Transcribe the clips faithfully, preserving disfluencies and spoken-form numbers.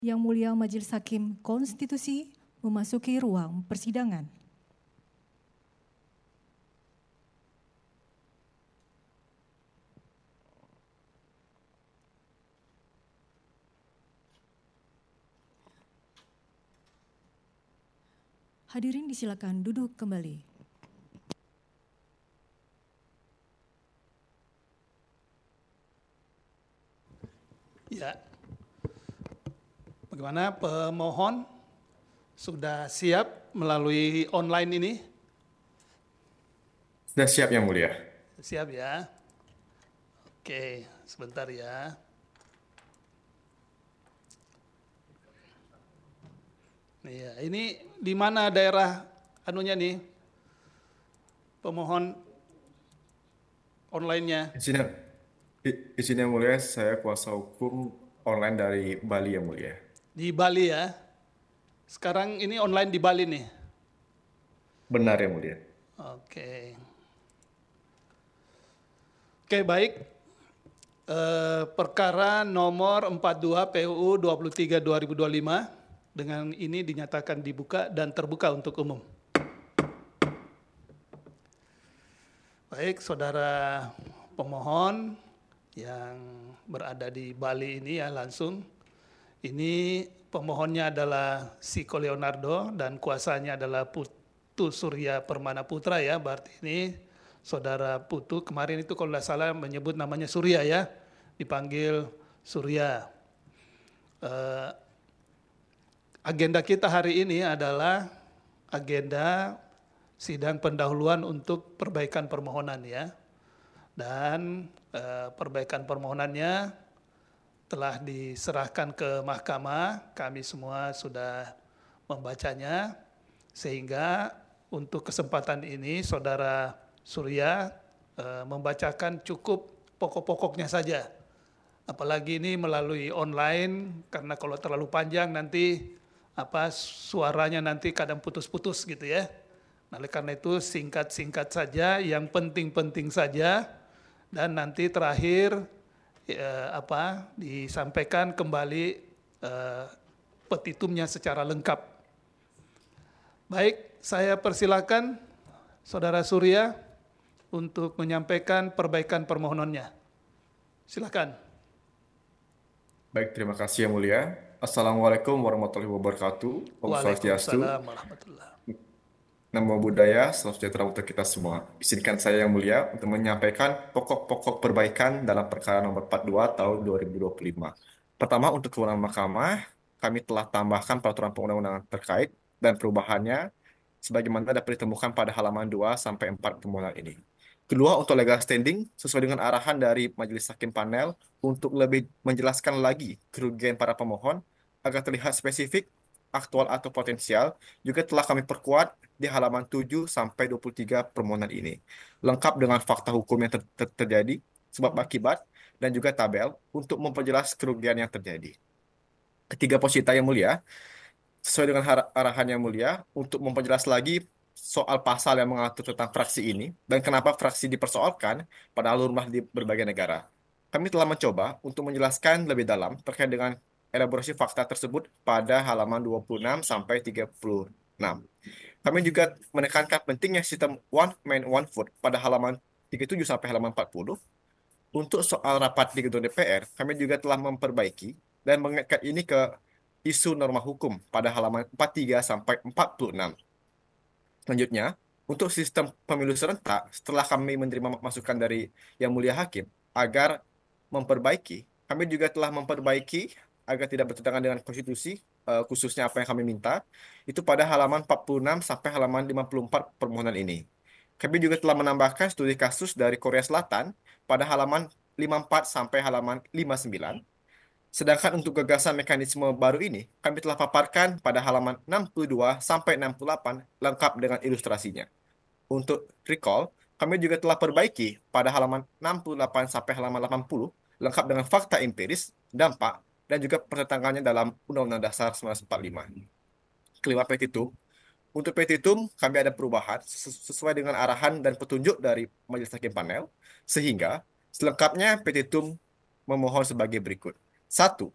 Yang Mulia Majelis Hakim Konstitusi memasuki ruang persidangan. Hadirin disilakan duduk kembali. Ya, bagaimana pemohon sudah siap melalui online ini? Sudah siap Yang Mulia. Siap ya. Oke, sebentar ya. Iya, ini di mana daerah anunya nih? Pemohon online-nya. Izin, izin Yang Mulia, saya kuasa hukum online dari Bali Yang Mulia. Di Bali ya. Sekarang ini online di Bali nih. Benar Yang Mulia. Oke. Oke, baik. Eh, perkara nomor empat puluh dua P U U dua puluh tiga dua ribu dua puluh lima dengan ini dinyatakan dibuka dan terbuka untuk umum. Baik, saudara pemohon yang berada di Bali ini ya langsung. Ini pemohonnya adalah Siko Leonardo dan kuasanya adalah Putu Surya Permana Putra ya. Berarti ini saudara Putu kemarin itu kalau tidak salah menyebut namanya Surya ya. Dipanggil Surya. Uh, agenda kita hari ini adalah agenda sidang pendahuluan untuk perbaikan permohonan ya. Dan uh, perbaikan permohonannya telah diserahkan ke mahkamah, kami semua sudah membacanya, sehingga untuk kesempatan ini saudara Surya uh, membacakan cukup pokok-pokoknya saja. Apalagi ini melalui online, karena kalau terlalu panjang nanti apa suaranya nanti kadang putus-putus gitu ya. Nah, oleh karena itu singkat-singkat saja, yang penting-penting saja, dan nanti terakhir ya, apa disampaikan kembali eh, petitumnya secara lengkap. Baik, saya persilakan Saudara Surya untuk menyampaikan perbaikan permohonannya. Silakan. Baik, terima kasih Yang Mulia. Assalamualaikum warahmatullahi wabarakatuh. Om Swastiastu. Waalaikumsalam warahmatullahi. Namo Buddhaya, salam sejahtera untuk kita semua. Izinkan saya Yang Mulia untuk menyampaikan pokok-pokok perbaikan dalam perkara nomor empat puluh dua tahun dua ribu dua puluh lima. Pertama, untuk kewenangan mahkamah, kami telah tambahkan peraturan perundang-undangan terkait dan perubahannya sebagaimana dapat ditemukan pada halaman dua sampai empat permohonan ini. Kedua, untuk legal standing, sesuai dengan arahan dari Majelis Hakim Panel untuk lebih menjelaskan lagi kerugian para pemohon agar terlihat spesifik, aktual atau potensial, juga telah kami perkuat di halaman tujuh sampai dua puluh tiga permohonan ini. Lengkap dengan fakta hukum yang ter ter terjadi, sebab akibat, dan juga tabel untuk memperjelas kerugian yang terjadi. Ketiga, posita Yang Mulia, sesuai dengan arahan Yang Mulia, untuk memperjelas lagi soal pasal yang mengatur tentang fraksi ini dan kenapa fraksi dipersoalkan padahal rumah di berbagai negara. Kami telah mencoba untuk menjelaskan lebih dalam terkait dengan elaborasi fakta tersebut pada halaman dua puluh enam sampai tiga puluh enam. Kami juga menekankan pentingnya sistem one man one vote pada halaman tiga puluh tujuh sampai halaman empat puluh. Untuk soal rapat di gedung D P R, kami juga telah memperbaiki dan mengaitkan ini ke isu norma hukum pada halaman empat puluh tiga sampai empat puluh enam. Selanjutnya, untuk sistem pemilu serentak, setelah kami menerima masukan dari Yang Mulia Hakim agar memperbaiki, kami juga telah memperbaiki agar tidak bertentangan dengan konstitusi, khususnya apa yang kami minta, itu pada halaman empat puluh enam sampai halaman lima puluh empat permohonan ini. Kami juga telah menambahkan studi kasus dari Korea Selatan pada halaman lima puluh empat sampai halaman lima puluh sembilan. Sedangkan untuk gagasan mekanisme baru ini, kami telah paparkan pada halaman enam puluh dua sampai enam puluh delapan lengkap dengan ilustrasinya. Untuk recall, kami juga telah perbaiki pada halaman enam puluh delapan sampai halaman delapan puluh lengkap dengan fakta empiris, dampak, dan juga pertentangannya dalam Undang-Undang Dasar seribu sembilan ratus empat puluh lima. Kelima, petitum. Untuk petitum, kami ada perubahan sesuai dengan arahan dan petunjuk dari Majelis Hakim Panel, sehingga selengkapnya petitum memohon sebagai berikut. Satu,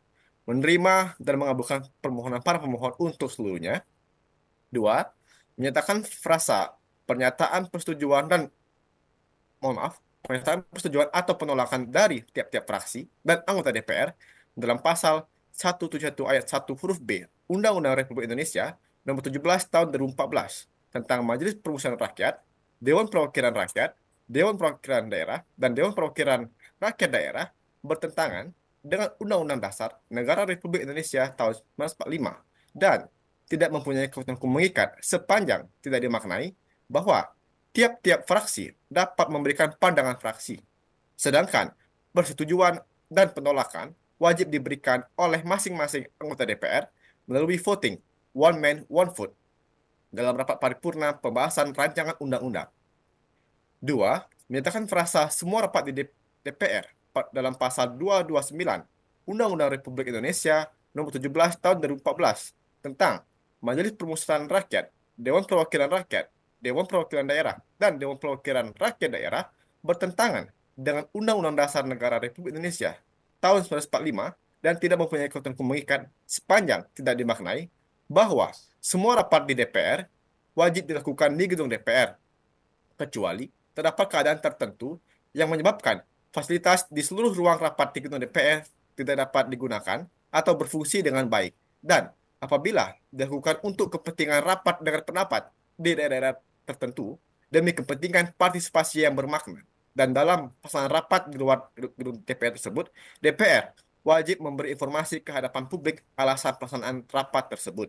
menerima dan mengabulkan permohonan para pemohon untuk seluruhnya. Dua, menyatakan frasa pernyataan persetujuan dan mohon maaf, pernyataan persetujuan atau penolakan dari tiap-tiap fraksi dan anggota D P R dalam pasal seratus tujuh puluh satu ayat satu huruf B Undang-Undang Republik Indonesia Nomor tujuh belas Tahun dua ribu empat belas tentang Majelis Permusyawaratan Rakyat, Dewan Perwakilan Rakyat, Dewan Perwakilan Daerah, dan Dewan Perwakilan Rakyat Daerah bertentangan dengan Undang-Undang Dasar Negara Republik Indonesia tahun seribu sembilan ratus empat puluh lima dan tidak mempunyai kekuatan hukum mengikat sepanjang tidak dimaknai bahwa tiap-tiap fraksi dapat memberikan pandangan fraksi, sedangkan persetujuan dan penolakan wajib diberikan oleh masing-masing anggota D P R melalui voting one man one vote dalam rapat paripurna pembahasan rancangan undang-undang. Dua, menyatakan frasa semua rapat di D P R dalam pasal dua ratus dua puluh sembilan Undang-Undang Republik Indonesia Nomor tujuh belas Tahun dua ribu empat belas tentang Majelis Permusyawaratan Rakyat, Dewan Perwakilan Rakyat, Dewan Perwakilan Daerah, dan Dewan Perwakilan Rakyat Daerah bertentangan dengan Undang-Undang Dasar Negara Republik Indonesia tahun seribu sembilan ratus empat puluh lima dan tidak mempunyai kekuatan hukum mengikat sepanjang tidak dimaknai bahwa semua rapat di D P R wajib dilakukan di gedung D P R, kecuali terdapat keadaan tertentu yang menyebabkan fasilitas di seluruh ruang rapat di gedung D P R tidak dapat digunakan atau berfungsi dengan baik, dan apabila dilakukan untuk kepentingan rapat dengan pendapat di daerah-daerah tertentu demi kepentingan partisipasi yang bermakna, dan dalam pelaksanaan rapat di luar gedung D P R tersebut, D P R wajib memberi informasi ke hadapan publik alasan pelaksanaan rapat tersebut.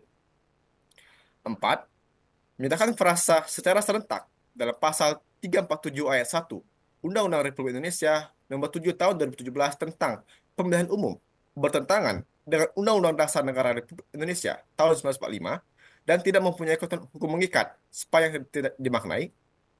Empat, menyatakan frasa secara serentak dalam pasal tiga ratus empat puluh tujuh ayat satu Undang-Undang Republik Indonesia Nomor tujuh Tahun dua ribu tujuh belas tentang pemilihan umum bertentangan dengan Undang-Undang Dasar Negara Republik Indonesia tahun seribu sembilan ratus empat puluh lima dan tidak mempunyai kekuatan hukum mengikat sepanjang tidak dimaknai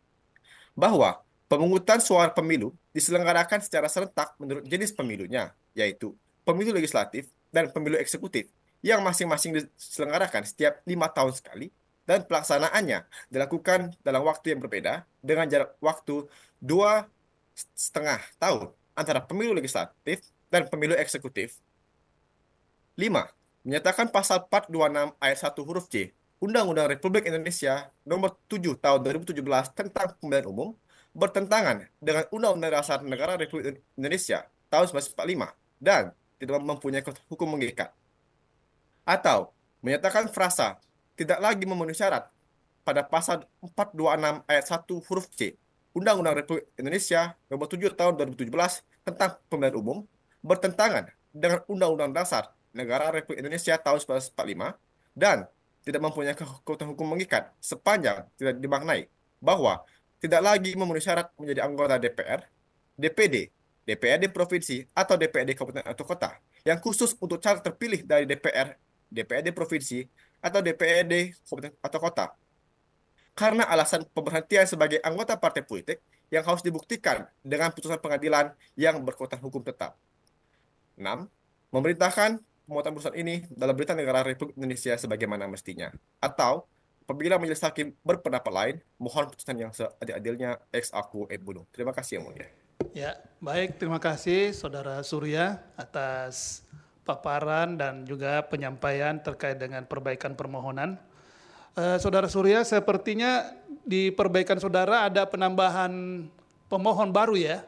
bahwa pemungutan suara pemilu diselenggarakan secara serentak menurut jenis pemilunya, yaitu pemilu legislatif dan pemilu eksekutif yang masing-masing diselenggarakan setiap lima tahun sekali, dan pelaksanaannya dilakukan dalam waktu yang berbeda dengan jarak waktu dua setengah tahun antara pemilu legislatif dan pemilu eksekutif. Lima, menyatakan pasal empat ratus dua puluh enam ayat satu huruf C Undang-Undang Republik Indonesia Nomor tujuh Tahun dua ribu tujuh belas tentang pemilihan umum bertentangan dengan Undang-Undang Dasar Negara Republik Indonesia tahun seribu sembilan ratus empat puluh lima dan tidak mempunyai hukum mengikat. Atau menyatakan frasa tidak lagi memenuhi syarat pada pasal empat ratus dua puluh enam ayat satu huruf C Undang-Undang Republik Indonesia Nomor tujuh Tahun dua ribu tujuh belas tentang pemilihan umum bertentangan dengan Undang-Undang Dasar Negara Republik Indonesia tahun seribu sembilan ratus empat puluh lima dan tidak mempunyai kekuatan hukum mengikat sepanjang tidak dimaknai bahwa tidak lagi memenuhi syarat menjadi anggota D P R, D P D, D P R D provinsi atau D P R D kabupaten atau kota yang khusus untuk caleg terpilih dari D P R, D P R D provinsi atau D P R D kabupaten atau kota karena alasan pemberhentian sebagai anggota partai politik yang harus dibuktikan dengan putusan pengadilan yang berkekuatan hukum tetap. Enam, memerintahkan pemotongan putusan ini dalam berita negara Republik Indonesia sebagaimana mestinya. Atau, apabila majelis hakim berpendapat lain, mohon putusan yang seadil-adilnya ex aequo et bono. Terima kasih Yang Mulia. Ya, baik. Terima kasih Saudara Surya atas paparan dan juga penyampaian terkait dengan perbaikan permohonan. Uh, Saudara Surya, sepertinya di perbaikan saudara ada penambahan pemohon baru ya?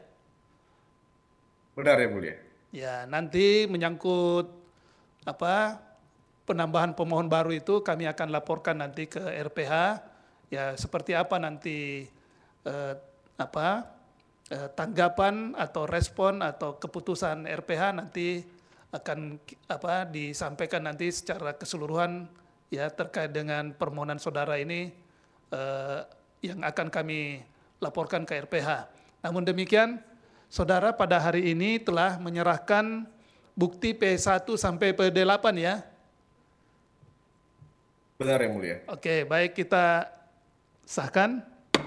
Benar Yang Mulia. Ya, nanti menyangkut apa penambahan pemohon baru itu kami akan laporkan nanti ke R P H. Ya, seperti apa nanti eh, apa eh, tanggapan atau respon atau keputusan R P H nanti akan apa disampaikan nanti secara keseluruhan ya terkait dengan permohonan saudara ini eh, yang akan kami laporkan ke R P H. Namun demikian, saudara pada hari ini telah menyerahkan bukti P satu sampai P delapan ya. Benar Yang Mulia. Oke, baik kita sahkan.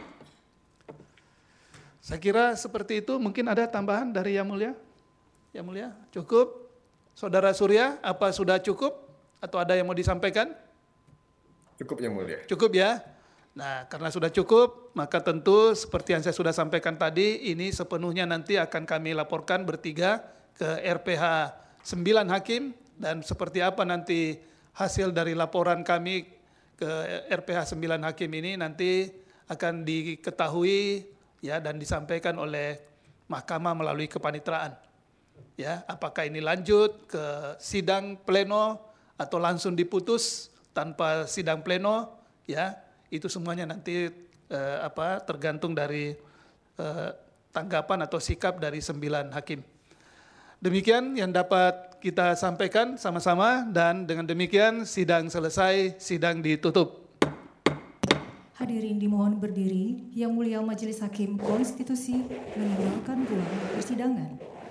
Saya kira seperti itu. Mungkin ada tambahan dari Yang Mulia? Yang Mulia, cukup? Saudara Surya, apa sudah cukup? Atau ada yang mau disampaikan? Cukup Yang Mulia. Cukup ya? Nah, karena sudah cukup, maka tentu seperti yang saya sudah sampaikan tadi, ini sepenuhnya nanti akan kami laporkan bertiga ke R P H sembilan hakim dan seperti apa nanti hasil dari laporan kami ke R P H sembilan hakim ini nanti akan diketahui ya dan disampaikan oleh mahkamah melalui kepanitraan. Ya, apakah ini lanjut ke sidang pleno atau langsung diputus tanpa sidang pleno, ya itu semuanya nanti eh, apa tergantung dari eh, tanggapan atau sikap dari sembilan hakim. Demikian yang dapat kita sampaikan sama-sama, dan dengan demikian sidang selesai, sidang ditutup. Hadirin dimohon berdiri. Yang Mulia Majelis Hakim Konstitusi meninggalkan ruang persidangan.